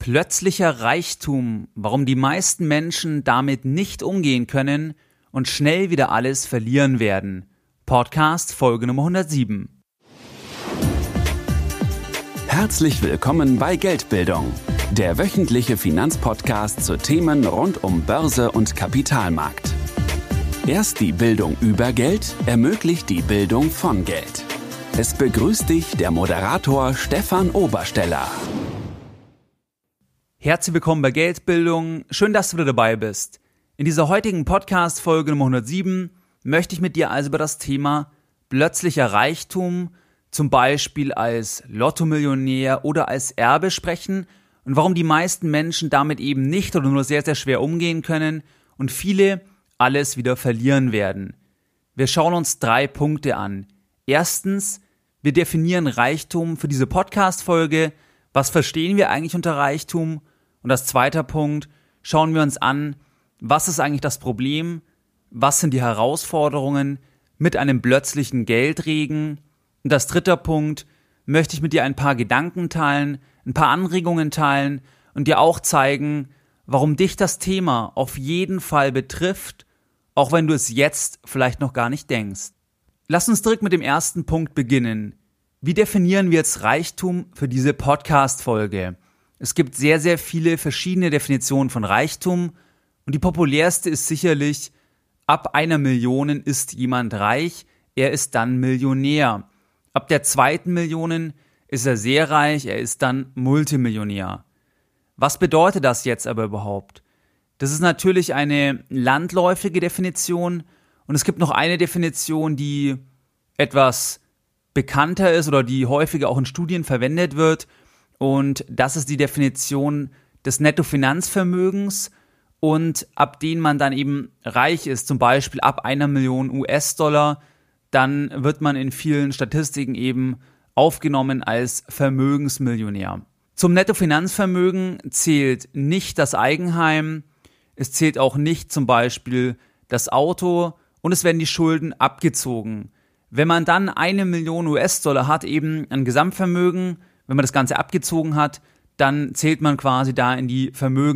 Plötzlicher Reichtum, warum die meisten Menschen damit nicht umgehen können und schnell wieder alles verlieren werden. Podcast Folge Nummer 107. Herzlich willkommen bei Geldbildung, der wöchentliche Finanzpodcast zu Themen rund um Börse und Kapitalmarkt. Erst die Bildung über Geld ermöglicht die Bildung von Geld. Es begrüßt dich der Moderator Stefan Obersteller. Herzlich willkommen bei Geldbildung. Schön, dass du wieder dabei bist. In dieser heutigen Podcast-Folge Nummer 107 möchte ich mit dir also über das Thema plötzlicher Reichtum, zum Beispiel als Lottomillionär oder als Erbe sprechen und warum die meisten Menschen damit eben nicht oder nur sehr, sehr schwer umgehen können und viele alles wieder verlieren werden. Wir schauen uns 3 Punkte an. Erstens, wir definieren Reichtum für diese Podcast-Folge. Was verstehen wir eigentlich unter Reichtum? Und als zweiter Punkt schauen wir uns an, was ist eigentlich das Problem? Was sind die Herausforderungen mit einem plötzlichen Geldregen? Und als dritter Punkt möchte ich mit dir ein paar Gedanken teilen, ein paar Anregungen teilen und dir auch zeigen, warum dich das Thema auf jeden Fall betrifft, auch wenn du es jetzt vielleicht noch gar nicht denkst. Lass uns direkt mit dem ersten Punkt beginnen. Wie definieren wir jetzt Reichtum für diese Podcast-Folge? Es gibt sehr, sehr viele verschiedene Definitionen von Reichtum und die populärste ist sicherlich, ab 1 Million ist jemand reich, er ist dann Millionär. Ab der 2. Million ist er sehr reich, er ist dann Multimillionär. Was bedeutet das jetzt aber überhaupt? Das ist natürlich eine landläufige Definition und es gibt noch eine Definition, die etwas bekannter ist oder die häufiger auch in Studien verwendet wird. Und das ist die Definition des Nettofinanzvermögens und ab dem man dann eben reich ist, zum Beispiel ab 1 Million US-Dollar, dann wird man in vielen Statistiken eben aufgenommen als Vermögensmillionär. Zum Nettofinanzvermögen zählt nicht das Eigenheim, es zählt auch nicht zum Beispiel das Auto und es werden die Schulden abgezogen. Wenn man dann 1 Million US-Dollar hat, eben ein Gesamtvermögen, wenn man das Ganze abgezogen hat, dann zählt man quasi da in die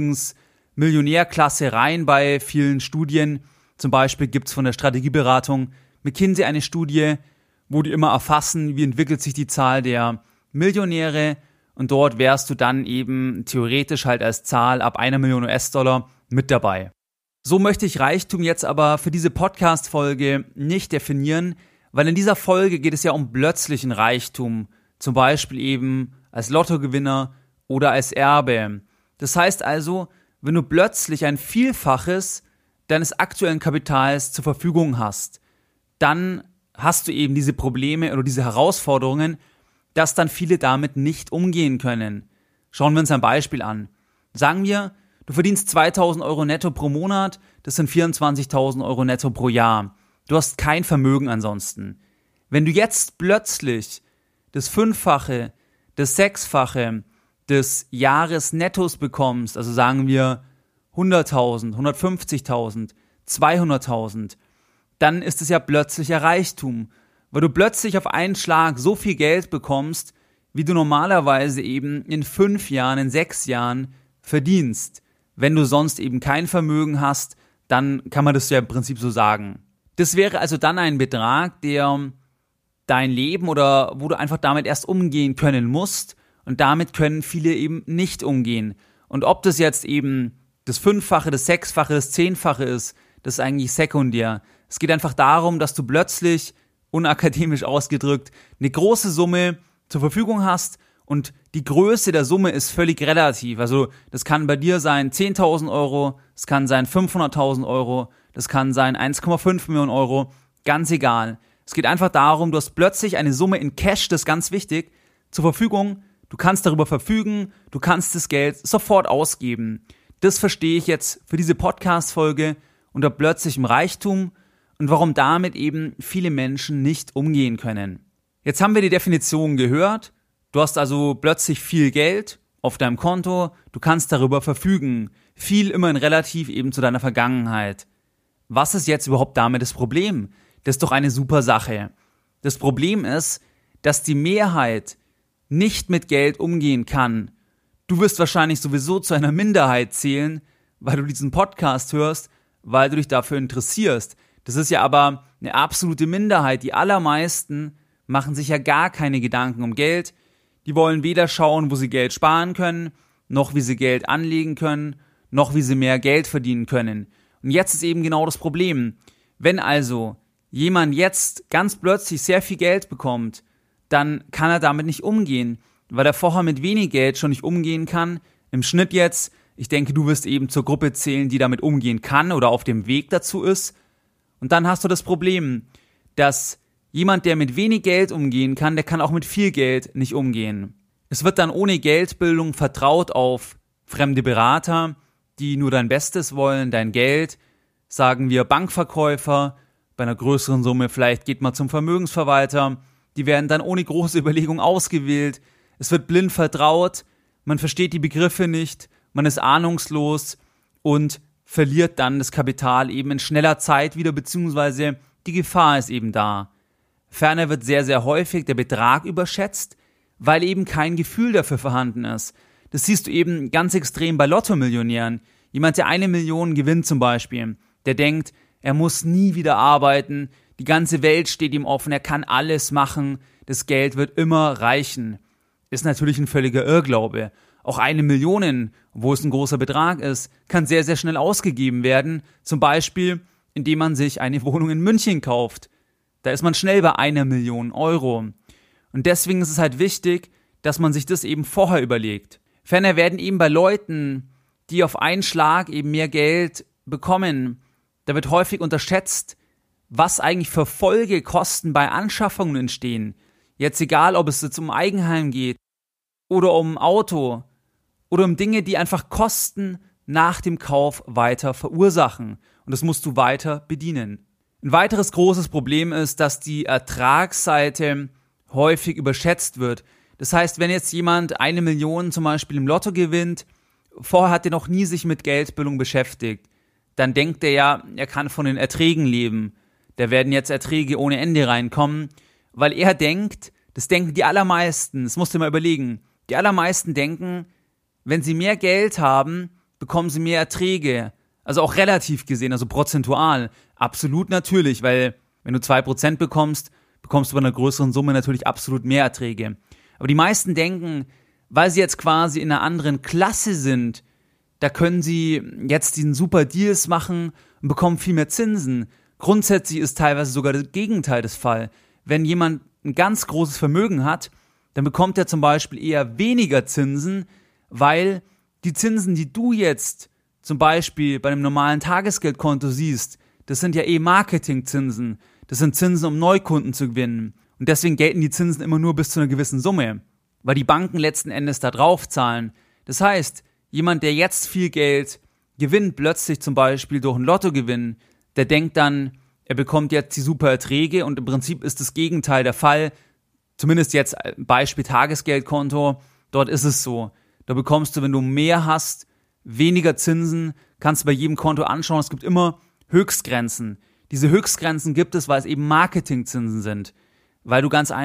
Vermögensmillionärklasse rein bei vielen Studien. Zum Beispiel gibt es von der Strategieberatung McKinsey eine Studie, wo die immer erfassen, wie entwickelt sich die Zahl der Millionäre und dort wärst du dann eben theoretisch halt als Zahl ab 1 Million US-Dollar mit dabei. So möchte ich Reichtum jetzt aber für diese Podcast-Folge nicht definieren, weil in dieser Folge geht es ja um plötzlichen Reichtum, zum Beispiel eben als Lottogewinner oder als Erbe. Das heißt also, wenn du plötzlich ein Vielfaches deines aktuellen Kapitals zur Verfügung hast, dann hast du eben diese Probleme oder diese Herausforderungen, dass dann viele damit nicht umgehen können. Schauen wir uns ein Beispiel an. Sagen wir, du verdienst 2.000 Euro netto pro Monat, das sind 24.000 Euro netto pro Jahr. Du hast kein Vermögen ansonsten. Wenn du jetzt plötzlich das 5-fache, das 6-fache des Jahresnettos bekommst, also sagen wir 100.000, 150.000, 200.000, dann ist es ja plötzlicher Reichtum, weil du plötzlich auf einen Schlag so viel Geld bekommst, wie du normalerweise eben in 5 Jahren, in 6 Jahren verdienst. Wenn du sonst eben kein Vermögen hast, dann kann man das ja im Prinzip so sagen. Das wäre also dann ein Betrag, der dein Leben oder wo du einfach damit erst umgehen können musst und damit können viele eben nicht umgehen. Und ob das jetzt eben das 5-fache, das 6-fache, das 10-fache ist, das ist eigentlich sekundär. Es geht einfach darum, dass du plötzlich, unakademisch ausgedrückt, eine große Summe zur Verfügung hast und die Größe der Summe ist völlig relativ. Also das kann bei dir sein 10.000 Euro, es kann sein 500.000 Euro, das kann sein 1,5 Millionen Euro, ganz egal. Es geht einfach darum, du hast plötzlich eine Summe in Cash, das ist ganz wichtig, zur Verfügung. Du kannst darüber verfügen, du kannst das Geld sofort ausgeben. Das verstehe ich jetzt für diese Podcast-Folge unter plötzlichem Reichtum und warum damit eben viele Menschen nicht umgehen können. Jetzt haben wir die Definition gehört. Du hast also plötzlich viel Geld auf deinem Konto, du kannst darüber verfügen. Viel immerhin relativ eben zu deiner Vergangenheit. Was ist jetzt überhaupt damit das Problem? Das ist doch eine super Sache. Das Problem ist, dass die Mehrheit nicht mit Geld umgehen kann. Du wirst wahrscheinlich sowieso zu einer Minderheit zählen, weil du diesen Podcast hörst, weil du dich dafür interessierst. Das ist ja aber eine absolute Minderheit. Die allermeisten machen sich ja gar keine Gedanken um Geld. Die wollen weder schauen, wo sie Geld sparen können, noch wie sie Geld anlegen können, noch wie sie mehr Geld verdienen können. Und jetzt ist eben genau das Problem. Wenn also jemand jetzt ganz plötzlich sehr viel Geld bekommt, dann kann er damit nicht umgehen, weil er vorher mit wenig Geld schon nicht umgehen kann. Im Schnitt jetzt, ich denke, du wirst eben zur Gruppe zählen, die damit umgehen kann oder auf dem Weg dazu ist. Und dann hast du das Problem, dass jemand, der mit wenig Geld umgehen kann, der kann auch mit viel Geld nicht umgehen. Es wird dann ohne Geldbildung vertraut auf fremde Berater, die nur dein Bestes wollen, dein Geld, sagen wir Bankverkäufer, bei einer größeren Summe vielleicht geht man zum Vermögensverwalter, die werden dann ohne große Überlegung ausgewählt, es wird blind vertraut, man versteht die Begriffe nicht, man ist ahnungslos und verliert dann das Kapital eben in schneller Zeit wieder, beziehungsweise die Gefahr ist eben da. Ferner wird sehr, sehr häufig der Betrag überschätzt, weil eben kein Gefühl dafür vorhanden ist. Das siehst du eben ganz extrem bei Lotto-Millionären. Jemand, der 1 Million gewinnt zum Beispiel, der denkt, er muss nie wieder arbeiten, die ganze Welt steht ihm offen, er kann alles machen, das Geld wird immer reichen. Ist natürlich ein völliger Irrglaube. Auch 1 Million, wo es ein großer Betrag ist, kann sehr, sehr schnell ausgegeben werden, zum Beispiel, indem man sich eine Wohnung in München kauft. Da ist man schnell bei 1 Million Euro. Und deswegen ist es halt wichtig, dass man sich das eben vorher überlegt. Ferner werden eben bei Leuten, die auf einen Schlag eben mehr Geld bekommen, da wird häufig unterschätzt, was eigentlich für Folgekosten bei Anschaffungen entstehen. Jetzt egal, ob es jetzt um Eigenheim geht oder um Auto oder um Dinge, die einfach Kosten nach dem Kauf weiter verursachen. Und das musst du weiter bedienen. Ein weiteres großes Problem ist, dass die Ertragsseite häufig überschätzt wird. Das heißt, wenn jetzt jemand 1 Million zum Beispiel im Lotto gewinnt, vorher hat er noch nie sich mit Geldbildung beschäftigt, dann denkt er ja, er kann von den Erträgen leben. Da werden jetzt Erträge ohne Ende reinkommen, weil er denkt, das denken die allermeisten, das musst du mal überlegen, die allermeisten denken, wenn sie mehr Geld haben, bekommen sie mehr Erträge. Also auch relativ gesehen, also prozentual. Absolut natürlich, weil wenn du 2% bekommst, bekommst du bei einer größeren Summe natürlich absolut mehr Erträge. Aber die meisten denken, weil sie jetzt quasi in einer anderen Klasse sind, da können sie jetzt diesen super Deals machen und bekommen viel mehr Zinsen. Grundsätzlich ist teilweise sogar das Gegenteil des Fall. Wenn jemand ein ganz großes Vermögen hat, dann bekommt er zum Beispiel eher weniger Zinsen, weil die Zinsen, die du jetzt zum Beispiel bei einem normalen Tagesgeldkonto siehst, das sind ja Marketingzinsen. Das sind Zinsen, um Neukunden zu gewinnen. Und deswegen gelten die Zinsen immer nur bis zu einer gewissen Summe, weil die Banken letzten Endes da drauf zahlen. Das heißt, jemand, der jetzt viel Geld gewinnt, plötzlich zum Beispiel durch einen Lottogewinn, der denkt dann, er bekommt jetzt die super Erträge und im Prinzip ist das Gegenteil der Fall. Zumindest jetzt Beispiel Tagesgeldkonto, dort ist es so. Da bekommst du, wenn du mehr hast, weniger Zinsen, kannst du bei jedem Konto anschauen, es gibt immer Höchstgrenzen. Diese Höchstgrenzen gibt es, weil es eben Marketingzinsen sind. Weil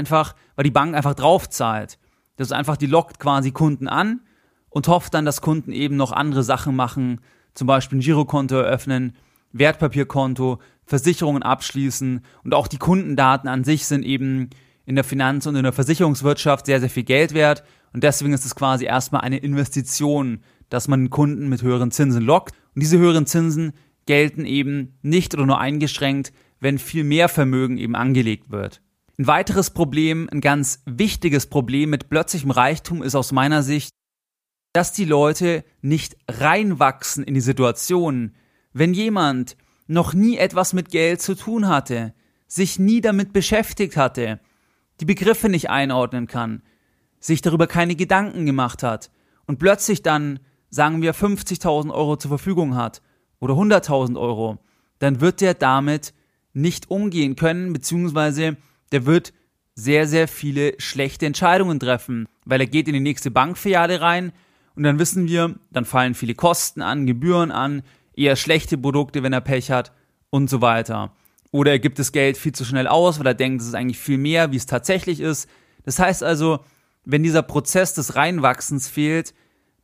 die Bank einfach drauf zahlt. Das ist einfach, die lockt quasi Kunden an und hofft dann, dass Kunden eben noch andere Sachen machen, zum Beispiel ein Girokonto eröffnen, Wertpapierkonto, Versicherungen abschließen und auch die Kundendaten an sich sind eben in der Finanz- und in der Versicherungswirtschaft sehr, sehr viel Geld wert und deswegen ist es quasi erstmal eine Investition, dass man den Kunden mit höheren Zinsen lockt und diese höheren Zinsen gelten eben nicht oder nur eingeschränkt, wenn viel mehr Vermögen eben angelegt wird. Ein weiteres Problem, ein ganz wichtiges Problem mit plötzlichem Reichtum ist aus meiner Sicht, dass die Leute nicht reinwachsen in die Situation. Wenn jemand noch nie etwas mit Geld zu tun hatte, sich nie damit beschäftigt hatte, die Begriffe nicht einordnen kann, sich darüber keine Gedanken gemacht hat und plötzlich dann, sagen wir, 50.000 Euro zur Verfügung hat oder 100.000 Euro, dann wird der damit nicht umgehen können, beziehungsweise der wird sehr, sehr viele schlechte Entscheidungen treffen, weil er geht in die nächste Bankfiliale rein und dann wissen wir, dann fallen viele Kosten an, Gebühren an, eher schlechte Produkte, wenn er Pech hat und so weiter. Oder er gibt das Geld viel zu schnell aus, weil er denkt, es ist eigentlich viel mehr, wie es tatsächlich ist. Das heißt also, wenn dieser Prozess des Reinwachsens fehlt,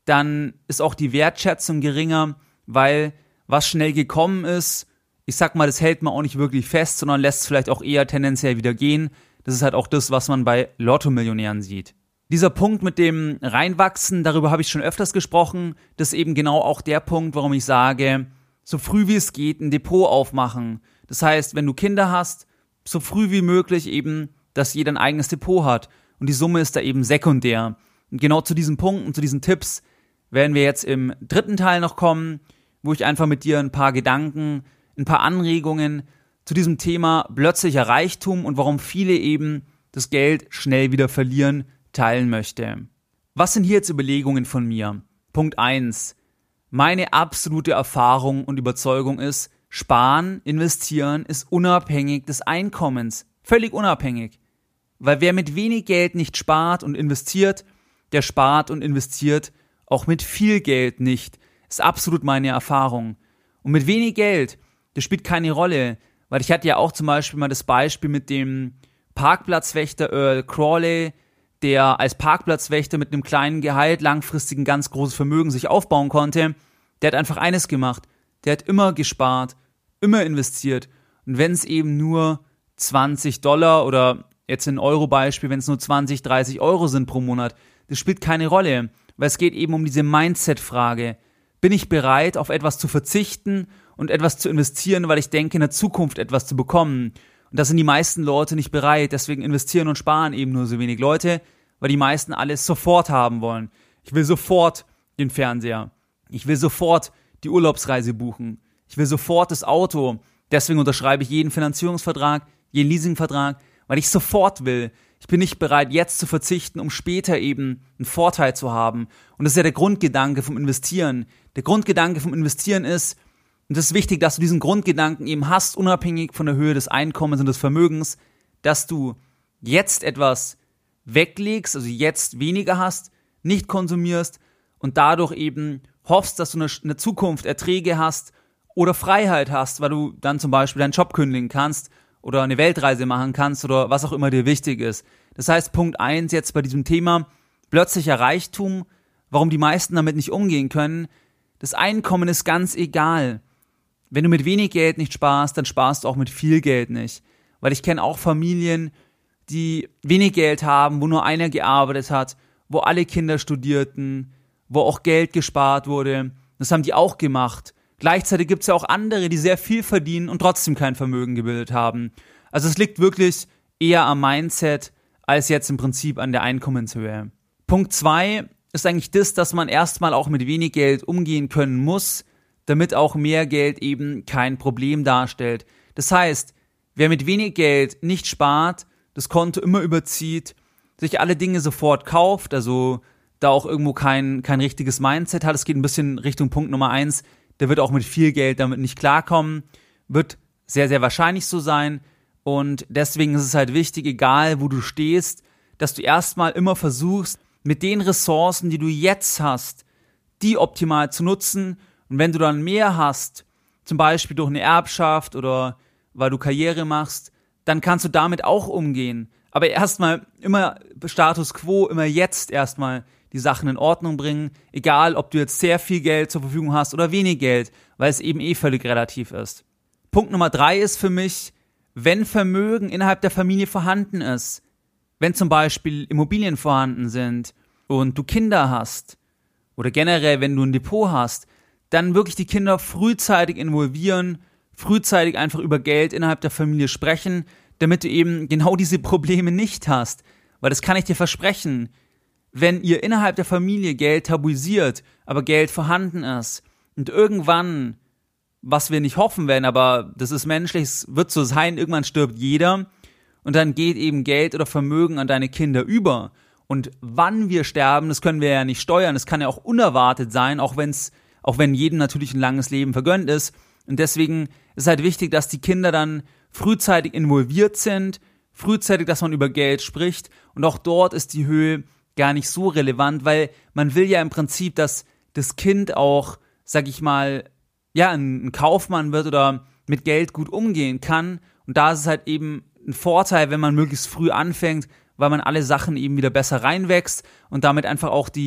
dann ist auch die Wertschätzung geringer, weil was schnell gekommen ist, ich sag mal, das hält man auch nicht wirklich fest, sondern lässt es vielleicht auch eher tendenziell wieder gehen. Das ist halt auch das, was man bei Lotto-Millionären sieht. Dieser Punkt mit dem Reinwachsen, darüber habe ich schon öfters gesprochen, das ist eben genau auch der Punkt, warum ich sage, so früh wie es geht ein Depot aufmachen. Das heißt, wenn du Kinder hast, so früh wie möglich eben, dass jeder ein eigenes Depot hat. Und die Summe ist da eben sekundär. Und genau zu diesen Punkten, zu diesen Tipps werden wir jetzt im 3. Teil noch kommen, wo ich einfach mit dir ein paar Gedanken, ein paar Anregungen zu diesem Thema plötzlicher Reichtum und warum viele eben das Geld schnell wieder verlieren, teilen möchte. Was sind hier jetzt Überlegungen von mir? Punkt 1. Meine absolute Erfahrung und Überzeugung ist, Sparen, investieren ist unabhängig des Einkommens. Völlig unabhängig. Weil wer mit wenig Geld nicht spart und investiert, der spart und investiert auch mit viel Geld nicht. Ist absolut meine Erfahrung. Und mit wenig Geld, das spielt keine Rolle. Weil ich hatte ja auch zum Beispiel mal das Beispiel mit dem Parkplatzwächter Earl Crawley, der als Parkplatzwächter mit einem kleinen Gehalt langfristig ein ganz großes Vermögen sich aufbauen konnte. Der hat einfach eines gemacht. Der hat immer gespart, immer investiert. Und wenn es eben nur $20 oder jetzt ein Euro-Beispiel, wenn es nur 20, 30 Euro sind pro Monat, das spielt keine Rolle. Weil es geht eben um diese Mindset-Frage. Bin ich bereit, auf etwas zu verzichten und etwas zu investieren, weil ich denke, in der Zukunft etwas zu bekommen? Und da sind die meisten Leute nicht bereit. Deswegen investieren und sparen eben nur so wenig Leute, weil die meisten alles sofort haben wollen. Ich will sofort den Fernseher. Ich will sofort die Urlaubsreise buchen. Ich will sofort das Auto. Deswegen unterschreibe ich jeden Finanzierungsvertrag, jeden Leasingvertrag, weil ich sofort will. Ich bin nicht bereit, jetzt zu verzichten, um später eben einen Vorteil zu haben. Und das ist ja der Grundgedanke vom Investieren. Der Grundgedanke vom Investieren ist, und es ist wichtig, dass du diesen Grundgedanken eben hast, unabhängig von der Höhe des Einkommens und des Vermögens, dass du jetzt etwas weglegst, also jetzt weniger hast, nicht konsumierst und dadurch eben hoffst, dass du in der Zukunft Erträge hast oder Freiheit hast, weil du dann zum Beispiel deinen Job kündigen kannst oder eine Weltreise machen kannst oder was auch immer dir wichtig ist. Das heißt, Punkt 1 jetzt bei diesem Thema plötzlicher Reichtum, warum die meisten damit nicht umgehen können. Das Einkommen ist ganz egal. Wenn du mit wenig Geld nicht sparst, dann sparst du auch mit viel Geld nicht. Weil ich kenne auch Familien, die wenig Geld haben, wo nur einer gearbeitet hat, wo alle Kinder studierten, wo auch Geld gespart wurde. Das haben die auch gemacht. Gleichzeitig gibt es ja auch andere, die sehr viel verdienen und trotzdem kein Vermögen gebildet haben. Also es liegt wirklich eher am Mindset, als jetzt im Prinzip an der Einkommenshöhe. Punkt 2 ist eigentlich das, dass man erstmal auch mit wenig Geld umgehen können muss, damit auch mehr Geld eben kein Problem darstellt. Das heißt, wer mit wenig Geld nicht spart, das Konto immer überzieht, sich alle Dinge sofort kauft, also da auch irgendwo kein richtiges Mindset hat, es geht ein bisschen Richtung Punkt Nummer 1, der wird auch mit viel Geld damit nicht klarkommen, wird sehr, sehr wahrscheinlich so sein und deswegen ist es halt wichtig, egal wo du stehst, dass du erstmal immer versuchst, mit den Ressourcen, die du jetzt hast, die optimal zu nutzen. Und wenn du dann mehr hast, zum Beispiel durch eine Erbschaft oder weil du Karriere machst, dann kannst du damit auch umgehen. Aber erstmal immer Status Quo, immer jetzt erstmal die Sachen in Ordnung bringen, egal ob du jetzt sehr viel Geld zur Verfügung hast oder wenig Geld, weil es eben völlig relativ ist. Punkt Nummer 3 ist für mich, wenn Vermögen innerhalb der Familie vorhanden ist, wenn zum Beispiel Immobilien vorhanden sind und du Kinder hast oder generell, wenn du ein Depot hast, dann wirklich die Kinder frühzeitig involvieren, frühzeitig einfach über Geld innerhalb der Familie sprechen, damit du eben genau diese Probleme nicht hast. Weil das kann ich dir versprechen, wenn ihr innerhalb der Familie Geld tabuisiert, aber Geld vorhanden ist und irgendwann, was wir nicht hoffen werden, aber das ist menschlich, es wird so sein, irgendwann stirbt jeder und dann geht eben Geld oder Vermögen an deine Kinder über. Und wann wir sterben, das können wir ja nicht steuern, das kann ja auch unerwartet sein, auch wenn jedem natürlich ein langes Leben vergönnt ist. Und deswegen ist halt wichtig, dass die Kinder dann frühzeitig involviert sind, frühzeitig, dass man über Geld spricht und auch dort ist die Höhe gar nicht so relevant, weil man will ja im Prinzip, dass das Kind auch, sag ich mal, ja, ein Kaufmann wird oder mit Geld gut umgehen kann und da ist es halt eben ein Vorteil, wenn man möglichst früh anfängt, weil man alle Sachen eben wieder besser reinwächst und damit einfach auch die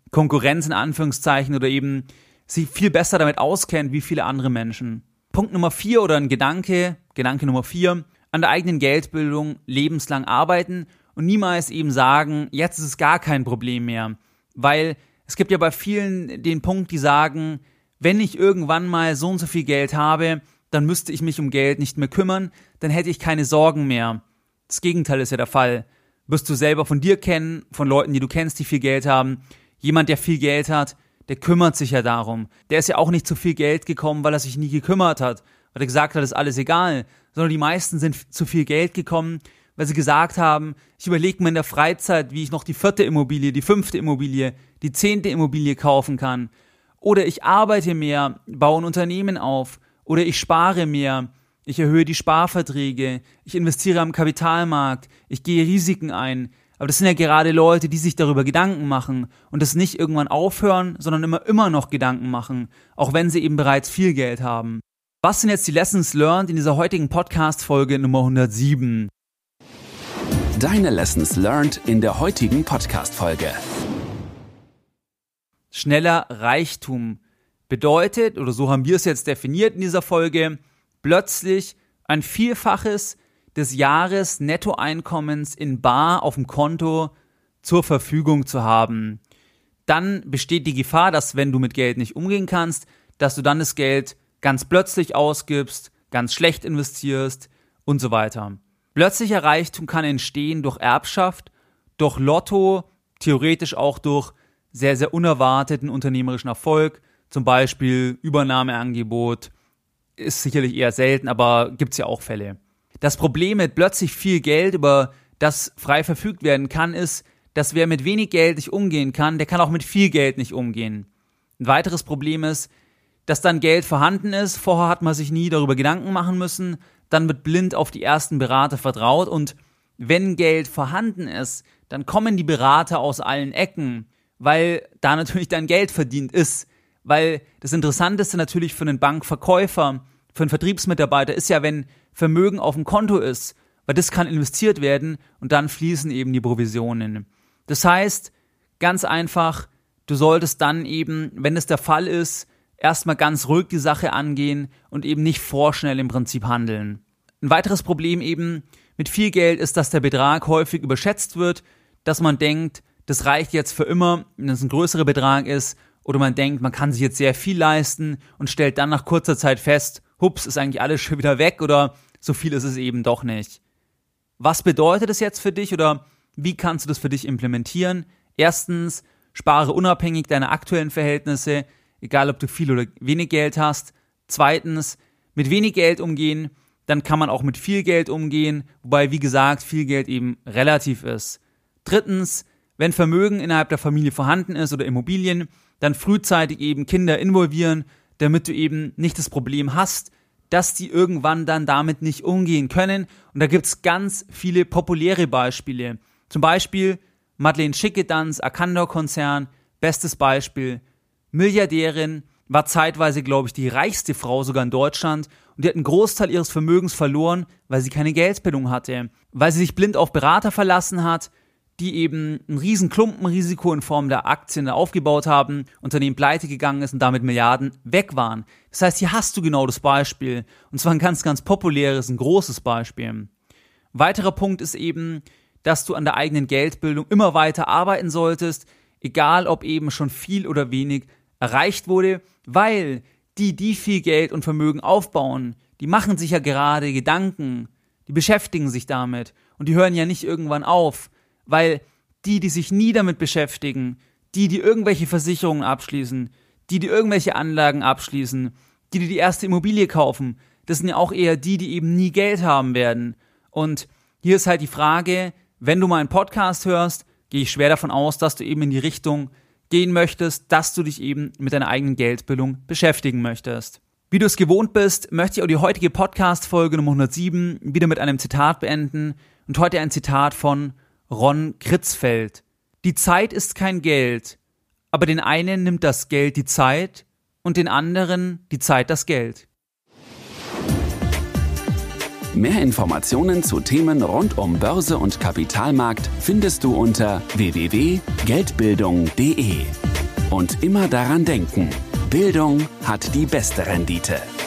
Konkurrenz in Anführungszeichen oder eben sich viel besser damit auskennt wie viele andere Menschen. Punkt Nummer 4 oder ein Gedanke Nummer 4, an der eigenen Geldbildung lebenslang arbeiten und niemals eben sagen, jetzt ist es gar kein Problem mehr. Weil es gibt ja bei vielen den Punkt, die sagen, wenn ich irgendwann mal so und so viel Geld habe, dann müsste ich mich um Geld nicht mehr kümmern, dann hätte ich keine Sorgen mehr. Das Gegenteil ist ja der Fall. Wirst du selber von dir kennen, von Leuten, die du kennst, die viel Geld haben. Jemand, der viel Geld hat, der kümmert sich ja darum. Der ist ja auch nicht zu viel Geld gekommen, weil er sich nie gekümmert hat, weil er gesagt hat, ist alles egal, sondern die meisten sind zu viel Geld gekommen, weil sie gesagt haben, ich überlege mir in der Freizeit, wie ich noch die 4. Immobilie, die 5. Immobilie, die 10. Immobilie kaufen kann. Oder ich arbeite mehr, baue ein Unternehmen auf. Oder ich spare mehr, ich erhöhe die Sparverträge, ich investiere am Kapitalmarkt, ich gehe Risiken ein. Aber das sind ja gerade Leute, die sich darüber Gedanken machen und das nicht irgendwann aufhören, sondern immer noch Gedanken machen, auch wenn sie eben bereits viel Geld haben. Was sind jetzt die Lessons learned in dieser heutigen Podcast-Folge Nummer 107? Deine Lessons learned in der heutigen Podcast-Folge. Schneller Reichtum bedeutet, oder so haben wir es jetzt definiert in dieser Folge, plötzlich ein Vielfaches des Jahresnettoeinkommens in bar auf dem Konto zur Verfügung zu haben. Dann besteht die Gefahr, dass wenn du mit Geld nicht umgehen kannst, dass du dann das Geld ganz plötzlich ausgibst, ganz schlecht investierst und so weiter. Plötzlicher Reichtum kann entstehen durch Erbschaft, durch Lotto, theoretisch auch durch sehr, sehr unerwarteten unternehmerischen Erfolg, zum Beispiel Übernahmeangebot, ist sicherlich eher selten, aber gibt's ja auch Fälle. Das Problem mit plötzlich viel Geld, über das frei verfügt werden kann, ist, dass wer mit wenig Geld nicht umgehen kann, der kann auch mit viel Geld nicht umgehen. Ein weiteres Problem ist, dass dann Geld vorhanden ist, vorher hat man sich nie darüber Gedanken machen müssen, dann wird blind auf die ersten Berater vertraut und wenn Geld vorhanden ist, dann kommen die Berater aus allen Ecken, weil da natürlich dann Geld verdient ist. Weil das Interessanteste natürlich für einen Bankverkäufer, für einen Vertriebsmitarbeiter ist ja, wenn Vermögen auf dem Konto ist, weil das kann investiert werden und dann fließen eben die Provisionen. Das heißt, ganz einfach, du solltest dann eben, wenn es der Fall ist, erstmal ganz ruhig die Sache angehen und eben nicht vorschnell im Prinzip handeln. Ein weiteres Problem eben mit viel Geld ist, dass der Betrag häufig überschätzt wird, dass man denkt, das reicht jetzt für immer, wenn es ein größerer Betrag ist, oder man denkt, man kann sich jetzt sehr viel leisten und stellt dann nach kurzer Zeit fest, hups, ist eigentlich alles schon wieder weg oder so viel ist es eben doch nicht. Was bedeutet das jetzt für dich oder wie kannst du das für dich implementieren? Erstens, spare unabhängig deiner aktuellen Verhältnisse, egal ob du viel oder wenig Geld hast. Zweitens, mit wenig Geld umgehen, dann kann man auch mit viel Geld umgehen, wobei, wie gesagt, viel Geld eben relativ ist. Drittens, wenn Vermögen innerhalb der Familie vorhanden ist oder Immobilien, dann frühzeitig eben Kinder involvieren, damit du eben nicht das Problem hast, dass die irgendwann dann damit nicht umgehen können. Und da gibt's ganz viele populäre Beispiele. Zum Beispiel Madeleine Schickedanz, Arcandor-Konzern, bestes Beispiel. Milliardärin, war zeitweise, glaube ich, die reichste Frau sogar in Deutschland und die hat einen Großteil ihres Vermögens verloren, weil sie keine Geldbildung hatte. Weil sie sich blind auf Berater verlassen hat, die eben ein riesen Klumpenrisiko in Form der Aktien aufgebaut haben, Unternehmen pleite gegangen ist und damit Milliarden weg waren. Das heißt, hier hast du genau das Beispiel. Und zwar ein ganz, ganz populäres, ein großes Beispiel. Ein weiterer Punkt ist eben, dass du an der eigenen Geldbildung immer weiter arbeiten solltest, egal ob eben schon viel oder wenig erreicht wurde, weil die viel Geld und Vermögen aufbauen, die machen sich ja gerade Gedanken, die beschäftigen sich damit und die hören ja nicht irgendwann auf. Weil die sich nie damit beschäftigen, die irgendwelche Versicherungen abschließen, die irgendwelche Anlagen abschließen, die erste Immobilie kaufen, das sind ja auch eher die eben nie Geld haben werden. Und hier ist halt die Frage, wenn du mal einen Podcast hörst, gehe ich schwer davon aus, dass du eben in die Richtung gehen möchtest, dass du dich eben mit deiner eigenen Geldbildung beschäftigen möchtest. Wie du es gewohnt bist, möchte ich auch die heutige Podcast-Folge Nummer 107 wieder mit einem Zitat beenden und heute ein Zitat von Ron Kritzfeld. Die Zeit ist kein Geld, aber den einen nimmt das Geld die Zeit und den anderen die Zeit das Geld. Mehr Informationen zu Themen rund um Börse und Kapitalmarkt findest du unter www.geldbildung.de. Und immer daran denken, Bildung hat die beste Rendite.